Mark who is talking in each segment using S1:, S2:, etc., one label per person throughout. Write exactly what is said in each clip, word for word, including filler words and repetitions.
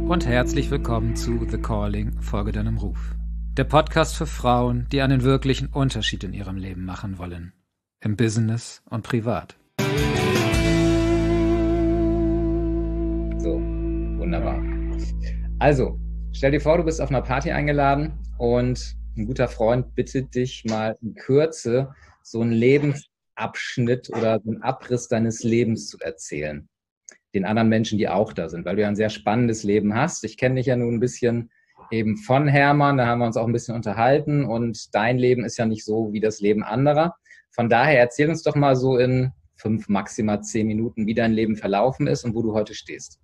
S1: und herzlich willkommen zu The Calling, Folge deinem Ruf. Der Podcast für Frauen, die einen wirklichen Unterschied in ihrem Leben machen wollen. Im Business und privat.
S2: So, wunderbar. Also, stell dir vor, du bist auf einer Party eingeladen und ein guter Freund bittet dich mal in Kürze so einen Lebensabschnitt oder so einen Abriss deines Lebens zu erzählen. Den anderen Menschen, die auch da sind, weil du ja ein sehr spannendes Leben hast. Ich kenne dich ja nun ein bisschen eben von Hermann, da haben wir uns auch ein bisschen unterhalten und dein Leben ist ja nicht so wie das Leben anderer. Von daher erzähl uns doch mal so in fünf, maximal zehn Minuten, wie dein Leben verlaufen ist und wo du heute stehst.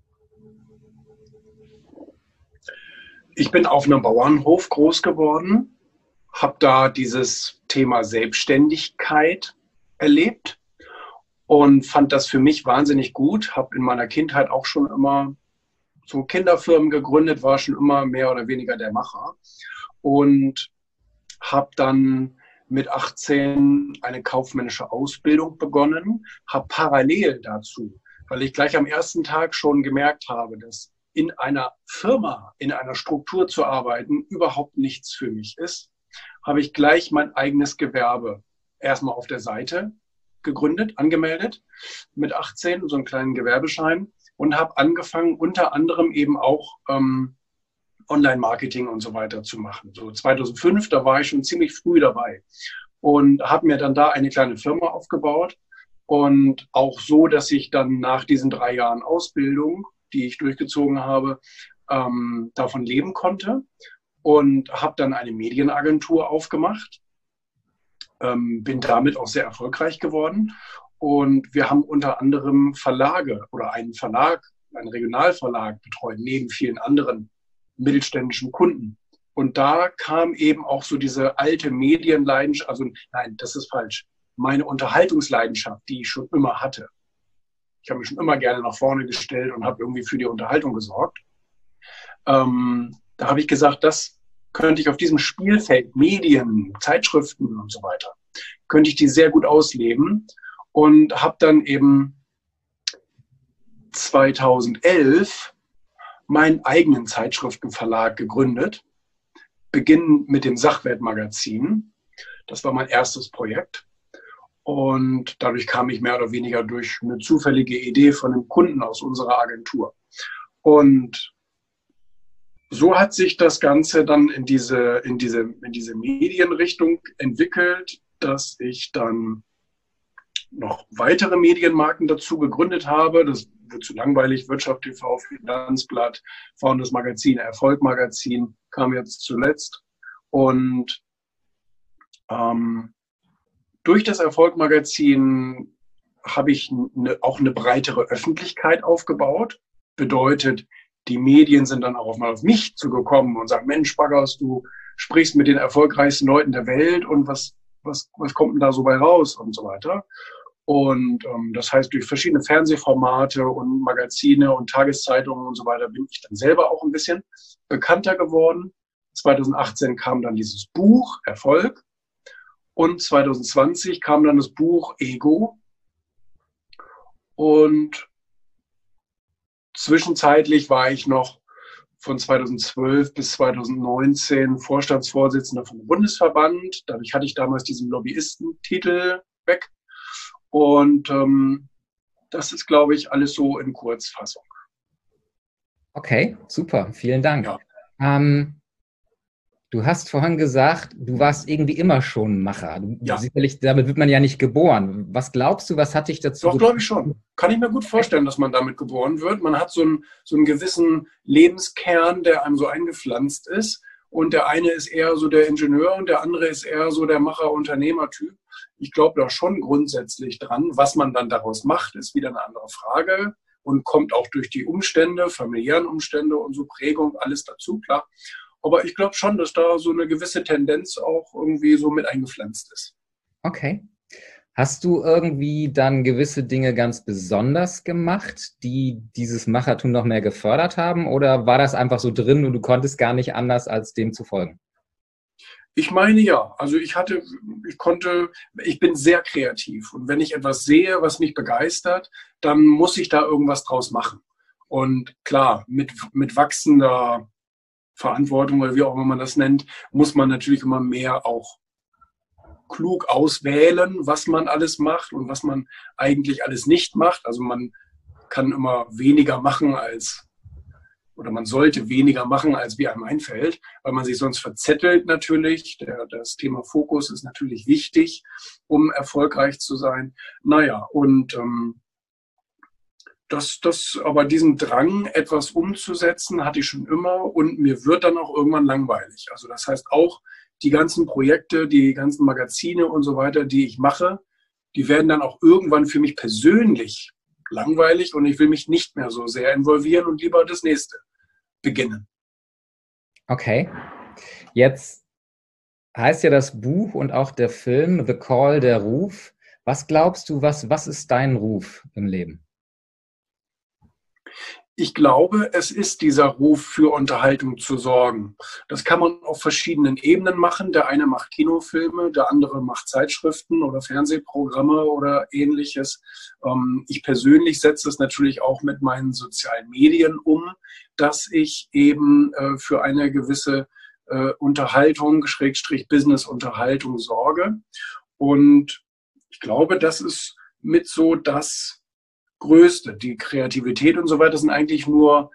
S3: Ich bin auf einem Bauernhof groß geworden, habe da dieses Thema Selbstständigkeit erlebt und fand das für mich wahnsinnig gut. Habe in meiner Kindheit auch schon immer so Kinderfirmen gegründet, war schon immer mehr oder weniger der Macher und habe dann mit achtzehn eine kaufmännische Ausbildung begonnen, habe parallel dazu, weil ich gleich am ersten Tag schon gemerkt habe, dass in einer Firma, in einer Struktur zu arbeiten, überhaupt nichts für mich ist, habe ich gleich mein eigenes Gewerbe erstmal auf der Seite gegründet, angemeldet, mit achtzehn, so einen kleinen Gewerbeschein und habe angefangen, unter anderem eben auch ähm, Online-Marketing und so weiter zu machen. So zweitausendfünf, da war ich schon ziemlich früh dabei und habe mir dann da eine kleine Firma aufgebaut und auch so, dass ich dann nach diesen drei Jahren Ausbildung, die ich durchgezogen habe, ähm, davon leben konnte und habe dann eine Medienagentur aufgemacht. Ähm, bin damit auch sehr erfolgreich geworden und wir haben unter anderem Verlage oder einen Verlag, einen Regionalverlag betreut, neben vielen anderen mittelständischen Kunden. Und da kam eben auch so diese alte Medienleidenschaft, also nein, das ist falsch, meine Unterhaltungsleidenschaft, die ich schon immer hatte. Ich habe mich schon immer gerne nach vorne gestellt und habe irgendwie für die Unterhaltung gesorgt. Ähm, da habe ich gesagt, das könnte ich auf diesem Spielfeld, Medien, Zeitschriften und so weiter, könnte ich die sehr gut ausleben und habe dann eben zweitausendelf meinen eigenen Zeitschriftenverlag gegründet, beginnend mit dem Sachwertmagazin. Das war mein erstes Projekt und dadurch kam ich mehr oder weniger durch eine zufällige Idee von einem Kunden aus unserer Agentur. Und so hat sich das Ganze dann in diese, in diese, in diese Medienrichtung entwickelt, dass ich dann noch weitere Medienmarken dazu gegründet habe. Das wird zu langweilig. Wirtschaft T V, Finanzblatt, Founders Magazin, Erfolg Magazin kam jetzt zuletzt. Und ähm, durch das Erfolg Magazin habe ich ne, auch eine breitere Öffentlichkeit aufgebaut. Bedeutet, die Medien sind dann auch mal auf mich zugekommen und sagen, Mensch, Baggers, du sprichst mit den erfolgreichsten Leuten der Welt und was, was, was kommt denn da so bei raus und so weiter. Und ähm, das heißt, durch verschiedene Fernsehformate und Magazine und Tageszeitungen und so weiter bin ich dann selber auch ein bisschen bekannter geworden. zweitausendachtzehn kam dann dieses Buch Erfolg und zweitausendzwanzig kam dann das Buch Ego. Und zwischenzeitlich war ich noch von zweitausendzwölf bis zweitausendneunzehn Vorstandsvorsitzender vom Bundesverband. Dadurch hatte ich damals diesen Lobbyistentitel weg. Und ähm, das ist, glaube ich, alles so in Kurzfassung.
S2: Okay, super. Vielen Dank.
S3: Ja.
S2: Ähm, du hast vorhin gesagt, du warst irgendwie immer schon Macher. Du,
S3: Ja.
S2: Sicherlich, damit wird man ja nicht geboren. Was glaubst du, was hat dich dazu
S3: Doch, glaube ich schon. Kann ich mir gut vorstellen, dass man damit geboren wird. Man hat so einen, so einen gewissen Lebenskern, der einem so eingepflanzt ist. Und der eine ist eher so der Ingenieur und der andere ist eher so der Macher-Unternehmer-Typ. Ich glaube da schon grundsätzlich dran. Was man dann daraus macht, ist wieder eine andere Frage und kommt auch durch die Umstände, familiären Umstände und so Prägung, alles dazu, klar. Aber ich glaube schon, dass da so eine gewisse Tendenz auch irgendwie so mit eingepflanzt ist.
S2: Okay. Hast du irgendwie dann gewisse Dinge ganz besonders gemacht, die dieses Machertum noch mehr gefördert haben? Oder war das einfach so drin und du konntest gar nicht anders, als dem zu folgen?
S3: Ich meine ja. Also ich hatte, ich konnte, ich bin sehr kreativ. Und wenn ich etwas sehe, was mich begeistert, dann muss ich da irgendwas draus machen. Und klar, mit, mit wachsender Verantwortung oder wie auch immer man das nennt, muss man natürlich immer mehr auch klug auswählen, was man alles macht und was man eigentlich alles nicht macht. Also man kann immer weniger machen als, oder man sollte weniger machen, als wie einem einfällt, weil man sich sonst verzettelt natürlich. Der, das Thema Fokus ist natürlich wichtig, um erfolgreich zu sein. Naja, und ähm, das, das, aber diesen Drang, etwas umzusetzen, hatte ich schon immer und mir wird dann auch irgendwann langweilig. Also das heißt auch, die ganzen Projekte, die ganzen Magazine und so weiter, die ich mache, die werden dann auch irgendwann für mich persönlich langweilig und ich will mich nicht mehr so sehr involvieren und lieber das nächste beginnen.
S2: Okay. Jetzt heißt ja das Buch und auch der Film The Call, der Ruf. Was glaubst du, was, was ist dein Ruf im Leben?
S3: Ich glaube, es ist dieser Ruf, für Unterhaltung zu sorgen. Das kann man auf verschiedenen Ebenen machen. Der eine macht Kinofilme, der andere macht Zeitschriften oder Fernsehprogramme oder ähnliches. Ich persönlich setze es natürlich auch mit meinen sozialen Medien um, dass ich eben für eine gewisse Unterhaltung, Schrägstrich Business-Unterhaltung sorge. Und ich glaube, das ist mit so das Größte. Die Kreativität und so weiter sind eigentlich nur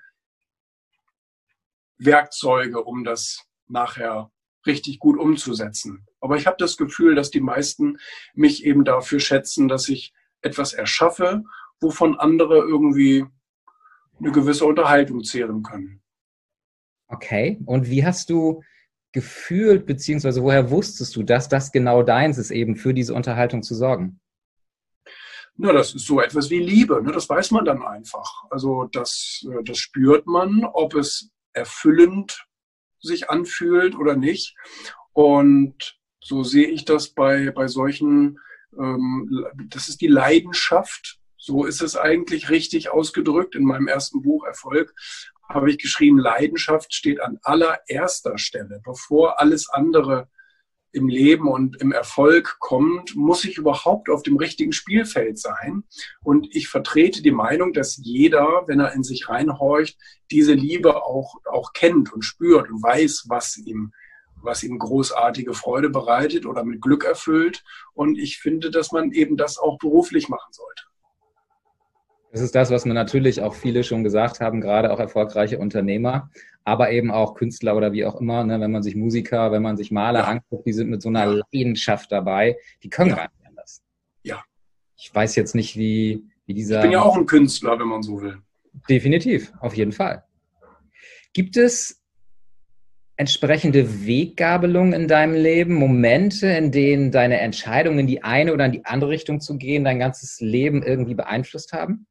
S3: Werkzeuge, um das nachher richtig gut umzusetzen. Aber ich habe das Gefühl, dass die meisten mich eben dafür schätzen, dass ich etwas erschaffe, wovon andere irgendwie eine gewisse Unterhaltung zehren können.
S2: Okay, und wie hast du gefühlt, beziehungsweise woher wusstest du, dass das genau deins ist, eben für diese Unterhaltung zu sorgen?
S3: Na, das ist so etwas wie Liebe, ne? Das weiß man dann einfach. Also das, das spürt man, ob es erfüllend sich anfühlt oder nicht. Und so sehe ich das bei, bei solchen, ähm, das ist die Leidenschaft. So ist es eigentlich richtig ausgedrückt. In meinem ersten Buch Erfolg habe ich geschrieben, Leidenschaft steht an allererster Stelle. Bevor alles andere im Leben und im Erfolg kommt, muss ich überhaupt auf dem richtigen Spielfeld sein. Und ich vertrete die Meinung, dass jeder, wenn er in sich reinhorcht, diese Liebe auch, auch kennt und spürt und weiß, was ihm, was ihm großartige Freude bereitet oder mit Glück erfüllt. Und ich finde, dass man eben das auch beruflich machen sollte.
S2: Das ist das, was mir natürlich auch viele schon gesagt haben, gerade auch erfolgreiche Unternehmer, aber eben auch Künstler oder wie auch immer, ne, wenn man sich Musiker, wenn man sich Maler ja. anguckt, die sind mit so einer ja. Leidenschaft dabei, die können ja. gar nicht anders.
S3: Ja.
S2: Ich weiß jetzt nicht, wie, wie dieser...
S3: Ich bin ja auch ein Künstler, wenn man so will.
S2: Definitiv, auf jeden Fall. Gibt es entsprechende Weggabelungen in deinem Leben, Momente, in denen deine Entscheidungen in die eine oder in die andere Richtung zu gehen, dein ganzes Leben irgendwie beeinflusst haben?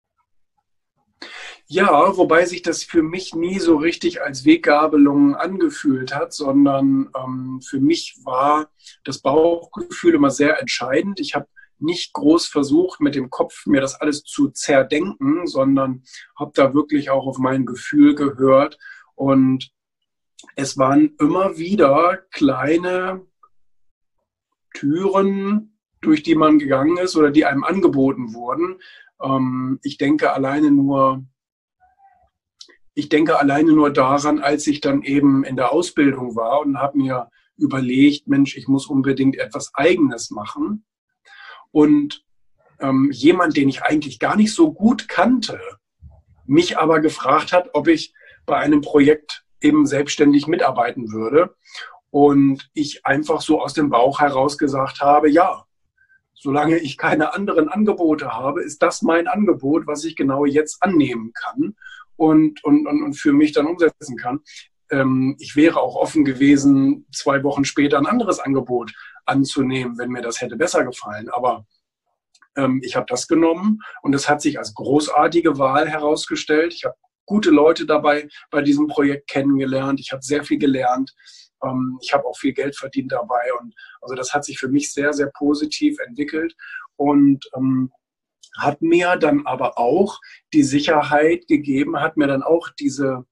S3: Ja, wobei sich das für mich nie so richtig als Weggabelung angefühlt hat, sondern ähm, für mich war das Bauchgefühl immer sehr entscheidend. Ich habe nicht groß versucht, mit dem Kopf mir das alles zu zerdenken, sondern habe da wirklich auch auf mein Gefühl gehört. Und es waren immer wieder kleine Türen, durch die man gegangen ist oder die einem angeboten wurden. Ähm, ich denke alleine nur Ich denke alleine nur daran, als ich dann eben in der Ausbildung war und habe mir überlegt, Mensch, ich muss unbedingt etwas Eigenes machen. Und ähm, jemand, den ich eigentlich gar nicht so gut kannte, mich aber gefragt hat, ob ich bei einem Projekt eben selbstständig mitarbeiten würde. Und ich einfach so aus dem Bauch heraus gesagt habe, ja, solange ich keine anderen Angebote habe, ist das mein Angebot, was ich genau jetzt annehmen kann. Und, und, und für mich dann umsetzen kann. Ähm, ich wäre auch offen gewesen, zwei Wochen später ein anderes Angebot anzunehmen, wenn mir das hätte besser gefallen. Aber ähm, ich habe das genommen und es hat sich als großartige Wahl herausgestellt. Ich habe gute Leute dabei bei diesem Projekt kennengelernt. Ich habe sehr viel gelernt. Ähm, ich habe auch viel Geld verdient dabei. Und also das hat sich für mich sehr, sehr positiv entwickelt. Und ähm, hat mir dann aber auch die Sicherheit gegeben, hat mir dann auch diese,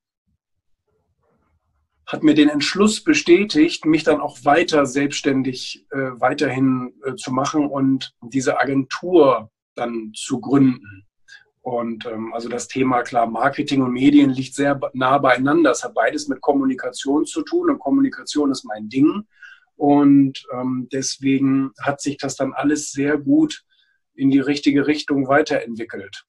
S3: hat mir den Entschluss bestätigt, mich dann auch weiter selbstständig äh, weiterhin äh, zu machen und diese Agentur dann zu gründen. Und ähm, also das Thema, klar, Marketing und Medien liegt sehr nah beieinander. Es hat beides mit Kommunikation zu tun und Kommunikation ist mein Ding. Und ähm, deswegen hat sich das dann alles sehr gut in die richtige Richtung weiterentwickelt.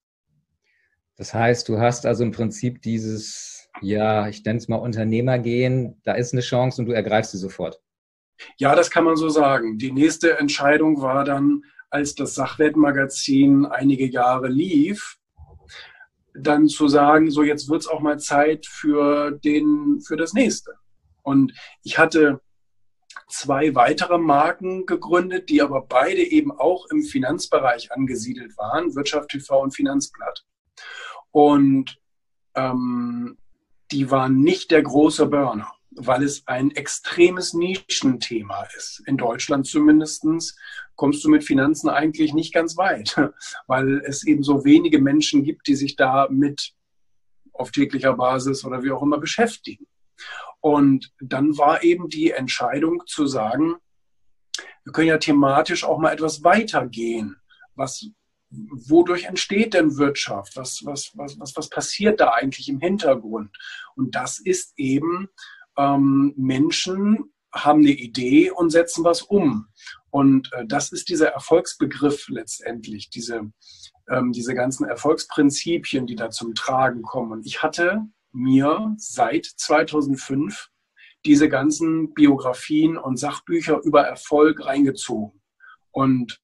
S2: Das heißt, du hast also im Prinzip dieses, ja, ich nenne es mal Unternehmergehen, da ist eine Chance und du ergreifst sie sofort.
S3: Ja, das kann man so sagen. Die nächste Entscheidung war dann, als das Sachwertmagazin einige Jahre lief, dann zu sagen, so jetzt wird es auch mal Zeit für, den, für das nächste. Und ich hatte zwei weitere Marken gegründet, die aber beide eben auch im Finanzbereich angesiedelt waren, Wirtschaft T V und Finanzblatt. Und ähm, die waren nicht der große Burner, weil es ein extremes Nischenthema ist. In Deutschland zumindest kommst du mit Finanzen eigentlich nicht ganz weit, weil es eben so wenige Menschen gibt, die sich damit auf täglicher Basis oder wie auch immer beschäftigen. Und dann war eben die Entscheidung zu sagen, wir können ja thematisch auch mal etwas weitergehen. Was, wodurch entsteht denn Wirtschaft? Was, was, was, was, was passiert da eigentlich im Hintergrund? Und das ist eben, ähm, Menschen haben eine Idee und setzen was um. Und äh, das ist dieser Erfolgsbegriff letztendlich, diese, ähm, diese ganzen Erfolgsprinzipien, die da zum Tragen kommen. Und ich hatte mir seit zweitausendfünf diese ganzen Biografien und Sachbücher über Erfolg reingezogen. Und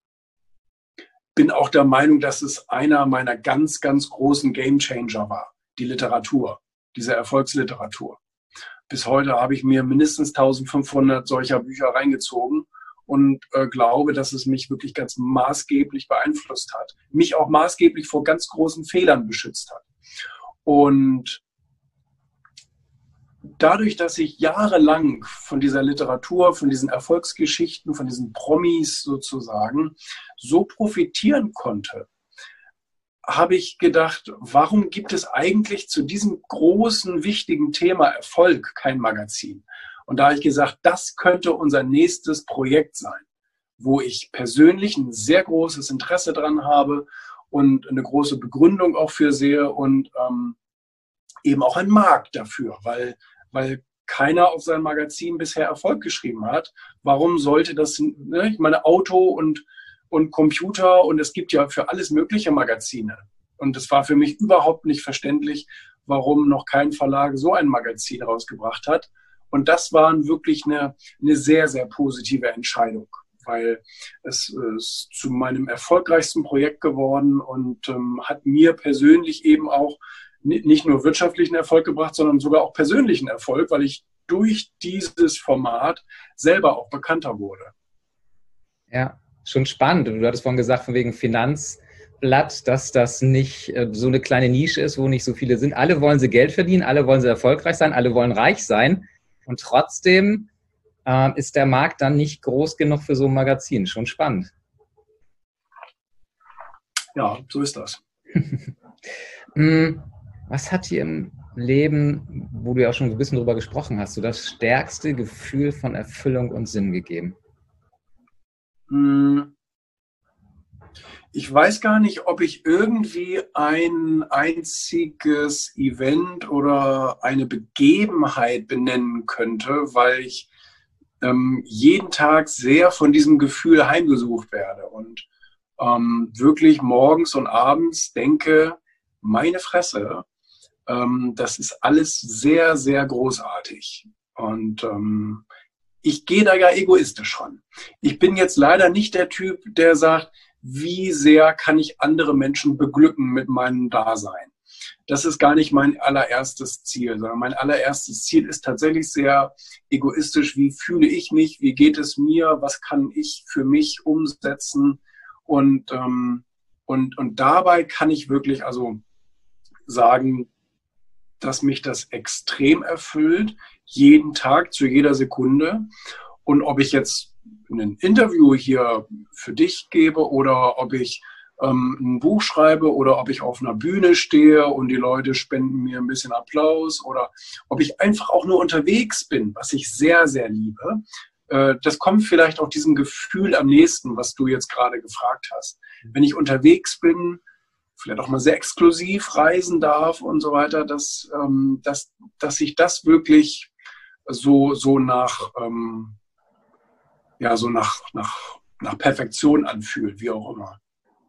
S3: bin auch der Meinung, dass es einer meiner ganz, ganz großen Gamechanger war, die Literatur, diese Erfolgsliteratur. Bis heute habe ich mir mindestens eintausendfünfhundert solcher Bücher reingezogen und äh, glaube, dass es mich wirklich ganz maßgeblich beeinflusst hat. Mich auch maßgeblich vor ganz großen Fehlern beschützt hat. Und dadurch, dass ich jahrelang von dieser Literatur, von diesen Erfolgsgeschichten, von diesen Promis sozusagen so profitieren konnte, habe ich gedacht, warum gibt es eigentlich zu diesem großen, wichtigen Thema Erfolg kein Magazin? Und da habe ich gesagt, das könnte unser nächstes Projekt sein, wo ich persönlich ein sehr großes Interesse dran habe und eine große Begründung auch für sehe und ähm, eben auch einen Markt dafür, weil, weil keiner auf sein Magazin bisher Erfolg geschrieben hat. Warum sollte das, ne, ich meine, Auto und und Computer und es gibt ja für alles mögliche Magazine. Und es war für mich überhaupt nicht verständlich, warum noch kein Verlag so ein Magazin rausgebracht hat. Und das war wirklich eine, eine sehr, sehr positive Entscheidung, weil es ist zu meinem erfolgreichsten Projekt geworden und ähm, hat mir persönlich eben auch nicht nur wirtschaftlichen Erfolg gebracht, sondern sogar auch persönlichen Erfolg, weil ich durch dieses Format selber auch bekannter wurde.
S2: Ja. Schon spannend. Du hattest vorhin gesagt, von wegen Finanzblatt, dass das nicht äh, so eine kleine Nische ist, wo nicht so viele sind. Alle wollen sie Geld verdienen, alle wollen sie erfolgreich sein, alle wollen reich sein. Und trotzdem äh, ist der Markt dann nicht groß genug für so ein Magazin. Schon spannend.
S3: Ja, so ist das.
S2: Was hat dir im Leben, wo du ja auch schon ein bisschen drüber gesprochen hast, so das stärkste Gefühl von Erfüllung und Sinn gegeben?
S3: Ich weiß gar nicht, ob ich irgendwie ein einziges Event oder eine Begebenheit benennen könnte, weil ich ähm, jeden Tag sehr von diesem Gefühl heimgesucht werde und ähm, wirklich morgens und abends denke, meine Fresse, ähm, das ist alles sehr, sehr großartig. Und ähm, ich gehe da ja egoistisch ran. Ich bin jetzt leider nicht der Typ, der sagt, wie sehr kann ich andere Menschen beglücken mit meinem Dasein. Das ist gar nicht mein allererstes Ziel, sondern mein allererstes Ziel ist tatsächlich sehr egoistisch. Wie fühle ich mich? Wie geht es mir? Was kann ich für mich umsetzen? Und, ähm, und, und dabei kann ich wirklich also sagen, dass mich das extrem erfüllt, jeden Tag, zu jeder Sekunde. Und ob ich jetzt ein Interview hier für dich gebe oder ob ich ähm, ein Buch schreibe oder ob ich auf einer Bühne stehe und die Leute spenden mir ein bisschen Applaus oder ob ich einfach auch nur unterwegs bin, was ich sehr, sehr liebe. Äh, das kommt vielleicht auch diesem Gefühl am nächsten, was du jetzt gerade gefragt hast. Wenn ich unterwegs bin, vielleicht auch mal sehr exklusiv reisen darf und so weiter, dass, ähm, dass, dass sich das wirklich so, so nach, ähm, ja, so nach, nach, nach Perfektion anfühlt, wie auch immer.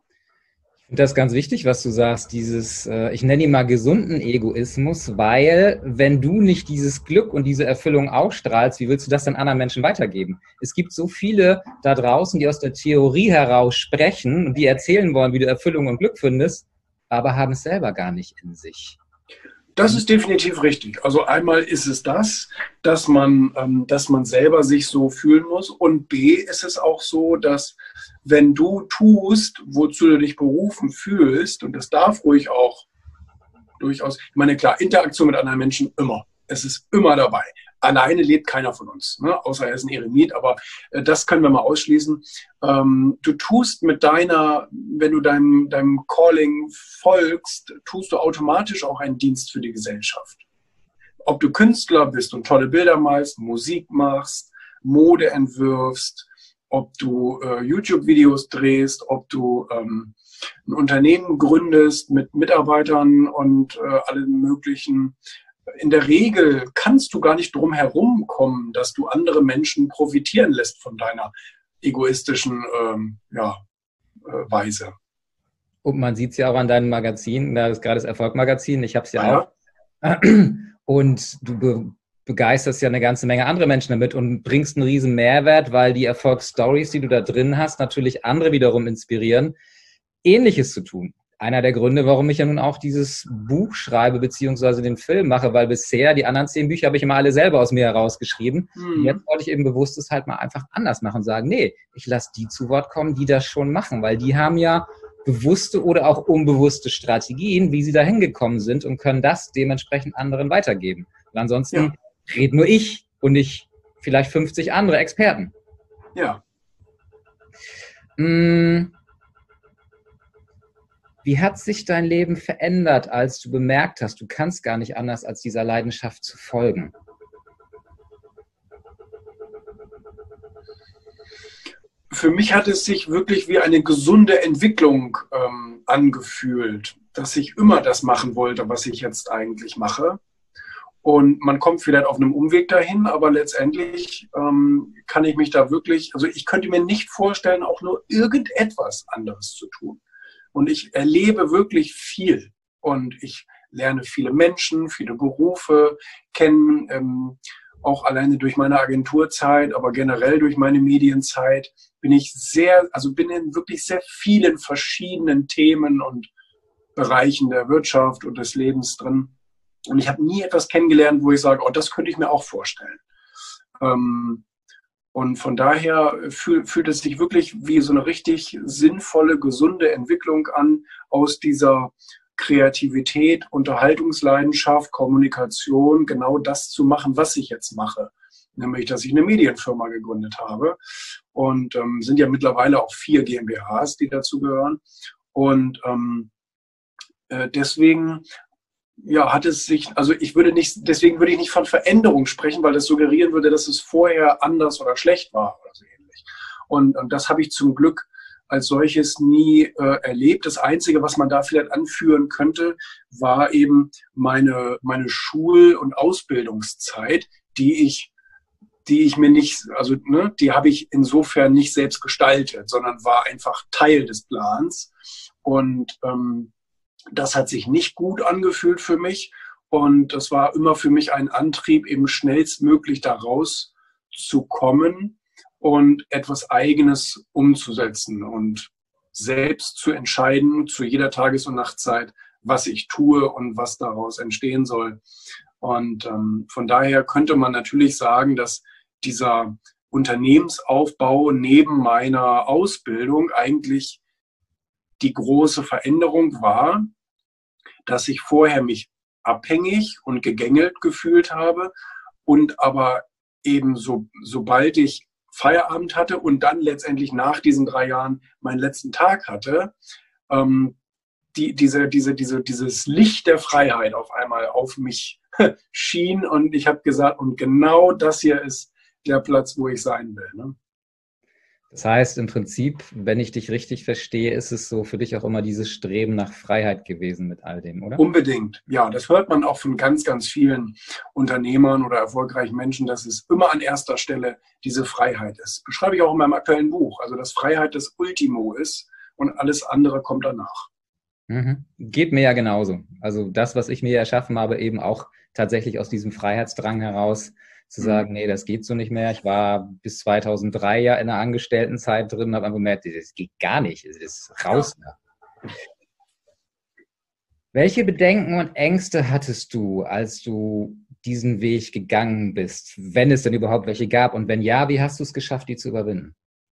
S2: Ich finde das ganz wichtig, was du sagst, dieses, äh, ich nenne ihn mal gesunden Egoismus, weil wenn du nicht dieses Glück und diese Erfüllung ausstrahlst, wie willst du das dann anderen Menschen weitergeben? Es gibt so viele da draußen, die aus der Theorie heraus sprechen und die erzählen wollen, wie du Erfüllung und Glück findest, aber haben es selber gar nicht in sich.
S3: Das ist definitiv richtig. Also einmal ist es das, dass man, ähm, dass man selber sich so fühlen muss. Und B ist es auch so, dass wenn du tust, wozu du dich berufen fühlst, und das darf ruhig auch durchaus, ich meine, klar, Interaktion mit anderen Menschen immer. Es ist immer dabei. Alleine lebt keiner von uns, ne? Außer er ist ein Eremit, aber äh, das können wir mal ausschließen. Ähm, du tust mit deiner, wenn du deinem, deinem Calling folgst, tust du automatisch auch einen Dienst für die Gesellschaft. Ob du Künstler bist und tolle Bilder malst, Musik machst, Mode entwirfst, ob du äh, YouTube-Videos drehst, ob du ähm, ein Unternehmen gründest mit Mitarbeitern und äh, allen möglichen. In der Regel kannst du gar nicht drum herum kommen, dass du andere Menschen profitieren lässt von deiner egoistischen ähm, ja, äh, Weise.
S2: Und man sieht es ja auch an deinem Magazin, da ist gerade das Erfolg-Magazin, ich habe es ja,
S3: ja
S2: auch. Und du be begeisterst ja eine ganze Menge andere Menschen damit und bringst einen riesen Mehrwert, weil die Erfolgsstories, die du da drin hast, natürlich andere wiederum inspirieren, Ähnliches zu tun. Einer der Gründe, warum ich ja nun auch dieses Buch schreibe, beziehungsweise den Film mache, weil bisher die anderen zehn Bücher habe ich immer alle selber aus mir herausgeschrieben. Mhm. Und jetzt wollte ich eben bewusst es halt mal einfach anders machen, sagen, nee, ich lasse die zu Wort kommen, die das schon machen, weil die haben ja bewusste oder auch unbewusste Strategien, wie sie da hingekommen sind und können das dementsprechend anderen weitergeben. Und ansonsten ja. rede nur ich und nicht vielleicht fünfzig andere Experten.
S3: Ja.
S2: Hm. Wie hat sich dein Leben verändert, als du bemerkt hast, du kannst gar nicht anders, als dieser Leidenschaft zu folgen?
S3: Für mich hat es sich wirklich wie eine gesunde Entwicklung ähm, angefühlt, dass ich immer das machen wollte, was ich jetzt eigentlich mache. Und man kommt vielleicht auf einem Umweg dahin, aber letztendlich ähm, kann ich mich da wirklich, also ich könnte mir nicht vorstellen, auch nur irgendetwas anderes zu tun. Und ich erlebe wirklich viel und ich lerne viele Menschen, viele Berufe kennen, ähm, auch alleine durch meine Agenturzeit, aber generell durch meine Medienzeit bin ich sehr, also bin in wirklich sehr vielen verschiedenen Themen und Bereichen der Wirtschaft und des Lebens drin. Und ich habe nie etwas kennengelernt, wo ich sage, oh, das könnte ich mir auch vorstellen. Ähm, Und von daher fühlt, fühlt es sich wirklich wie so eine richtig sinnvolle, gesunde Entwicklung an, aus dieser Kreativität, Unterhaltungsleidenschaft, Kommunikation, genau das zu machen, was ich jetzt mache. Nämlich, dass ich eine Medienfirma gegründet habe. Und ähm, sind ja mittlerweile auch vier GmbHs, die dazu gehören. Und ähm, äh, deswegen ja, hat es sich, also ich würde nicht, deswegen würde ich nicht von Veränderung sprechen, weil das suggerieren würde, dass es vorher anders oder schlecht war oder so ähnlich. Und, und das habe ich zum Glück als solches nie äh, erlebt. Das Einzige, was man da vielleicht anführen könnte, war eben meine, meine Schul- und Ausbildungszeit, die ich, die ich mir nicht, also ne, die habe ich insofern nicht selbst gestaltet, sondern war einfach Teil des Plans. Und ähm, das hat sich nicht gut angefühlt für mich und das war immer für mich ein Antrieb, eben schnellstmöglich da rauszukommen und etwas Eigenes umzusetzen und selbst zu entscheiden zu jeder Tages- und Nachtzeit, was ich tue und was daraus entstehen soll. Und ähm, von daher könnte man natürlich sagen, dass dieser Unternehmensaufbau neben meiner Ausbildung eigentlich die große Veränderung war, dass ich vorher mich abhängig und gegängelt gefühlt habe und aber eben so, sobald ich Feierabend hatte und dann letztendlich nach diesen drei Jahren meinen letzten Tag hatte, ähm, die, diese, diese, diese, dieses Licht der Freiheit auf einmal auf mich schien und ich habe gesagt, und genau das hier ist der Platz, wo ich sein will. Ne?
S2: Das heißt, im Prinzip, wenn ich dich richtig verstehe, ist es so für dich auch immer dieses Streben nach Freiheit gewesen mit all dem, oder?
S3: Unbedingt. Ja, das hört man auch von ganz, ganz vielen Unternehmern oder erfolgreichen Menschen, dass es immer an erster Stelle diese Freiheit ist. Beschreibe ich auch in meinem aktuellen Buch. Also, dass Freiheit das Ultimo ist und alles andere kommt danach.
S2: Mhm. Geht mir ja genauso. Also das, was ich mir erschaffen habe, eben auch tatsächlich aus diesem Freiheitsdrang heraus, zu sagen, nee, das geht so nicht mehr. Ich war bis zweitausenddrei ja in der Angestelltenzeit drin und habe einfach gemerkt, das geht gar nicht, das ist raus. Ja. Welche Bedenken und Ängste hattest du, als du diesen Weg gegangen bist, wenn es denn überhaupt welche gab? Und wenn ja, wie hast du es geschafft, die zu überwinden?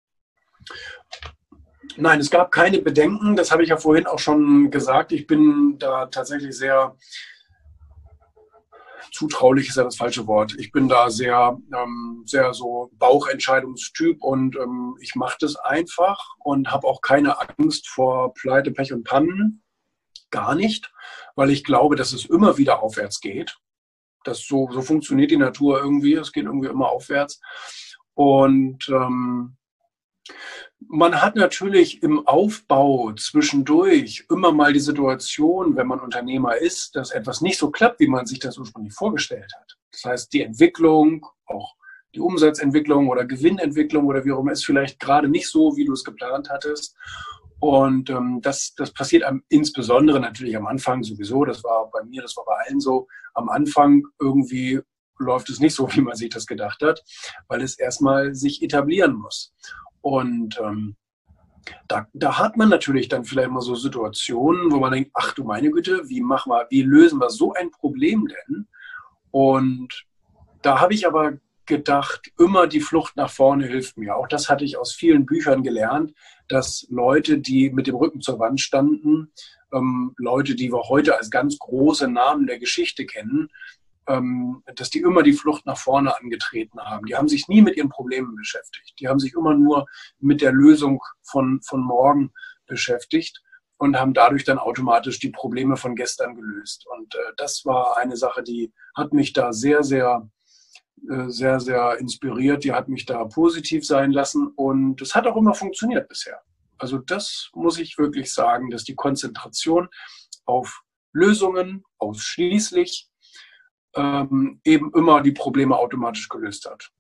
S3: Nein, es gab keine Bedenken. Das habe ich ja vorhin auch schon gesagt. Ich bin da tatsächlich sehr zutraulich, ist ja das falsche Wort. Ich bin da sehr, ähm, sehr so Bauchentscheidungstyp und ähm, ich mache das einfach und habe auch keine Angst vor Pleite, Pech und Pannen. Gar nicht, weil ich glaube, dass es immer wieder aufwärts geht. Das so, so funktioniert die Natur irgendwie. Es geht irgendwie immer aufwärts. Und ähm, man hat natürlich im Aufbau zwischendurch immer mal die Situation, wenn man Unternehmer ist, dass etwas nicht so klappt, wie man sich das ursprünglich vorgestellt hat. Das heißt, die Entwicklung, auch die Umsatzentwicklung oder Gewinnentwicklung oder wie auch immer, ist vielleicht gerade nicht so, wie du es geplant hattest. Und ähm, das, das passiert am, insbesondere natürlich am Anfang sowieso. Das war bei mir, das war bei allen so. Am Anfang irgendwie läuft es nicht so, wie man sich das gedacht hat, weil es erstmal sich etablieren muss. Und ähm, da, da hat man natürlich dann vielleicht mal so Situationen, wo man denkt, ach du meine Güte, wie machen wir, wie lösen wir so ein Problem denn? Und da habe ich aber gedacht, immer die Flucht nach vorne hilft mir. Auch das hatte ich aus vielen Büchern gelernt, dass Leute, die mit dem Rücken zur Wand standen, ähm, Leute, die wir heute als ganz große Namen der Geschichte kennen, ähm, dass die immer die Flucht nach vorne angetreten haben. Die haben sich nie mit ihren Problemen beschäftigt. Die haben sich immer nur mit der Lösung von, von morgen beschäftigt und haben dadurch dann automatisch die Probleme von gestern gelöst. Und äh, das war eine Sache, die hat mich da sehr, sehr sehr, sehr inspiriert. Die hat mich da positiv sein lassen und es hat auch immer funktioniert bisher. Also das muss ich wirklich sagen, dass die Konzentration auf Lösungen ausschließlich ähm, eben immer die Probleme automatisch gelöst hat.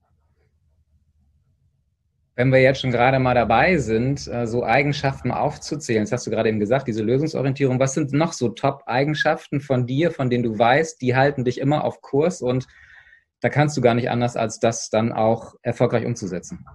S2: Wenn wir jetzt schon gerade mal dabei sind, so Eigenschaften aufzuzählen, das hast du gerade eben gesagt, diese Lösungsorientierung, was sind noch so Top-Eigenschaften von dir, von denen du weißt, die halten dich immer auf Kurs und da kannst du gar nicht anders, als das dann auch erfolgreich umzusetzen?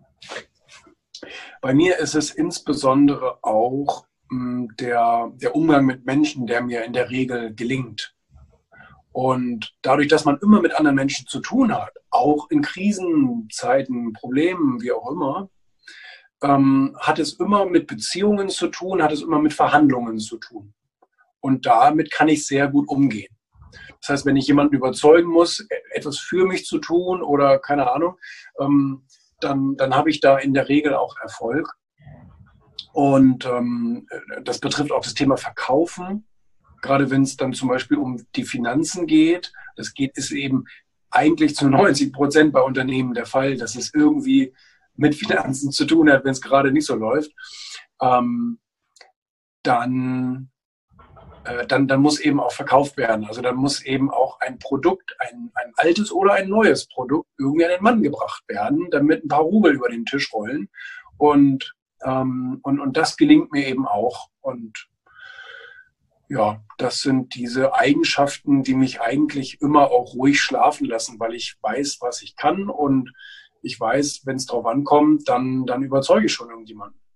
S3: Bei mir ist es insbesondere auch mh, der, der Umgang mit Menschen, der mir in der Regel gelingt. Und dadurch, dass man immer mit anderen Menschen zu tun hat, auch in Krisenzeiten, Problemen, wie auch immer, ähm, hat es immer mit Beziehungen zu tun, hat es immer mit Verhandlungen zu tun. Und damit kann ich sehr gut umgehen. Das heißt, wenn ich jemanden überzeugen muss, etwas für mich zu tun oder keine Ahnung, ähm, dann, dann habe ich da in der Regel auch Erfolg. Und ähm, das betrifft auch das Thema Verkaufen. Gerade wenn es dann zum Beispiel um die Finanzen geht. Das geht, ist eben eigentlich zu neunzig Prozent bei Unternehmen der Fall, dass es irgendwie mit Finanzen zu tun hat, wenn es gerade nicht so läuft. Ähm, dann Dann, dann muss eben auch verkauft werden. Also dann muss eben auch ein Produkt, ein, ein altes oder ein neues Produkt irgendwie an den Mann gebracht werden, damit ein paar Rubel über den Tisch rollen. Und, ähm, und, und das gelingt mir eben auch. Und ja, das sind diese Eigenschaften, die mich eigentlich immer auch ruhig schlafen lassen, weil ich weiß, was ich kann und ich weiß, wenn es drauf ankommt, dann, dann überzeuge ich schon irgendjemanden.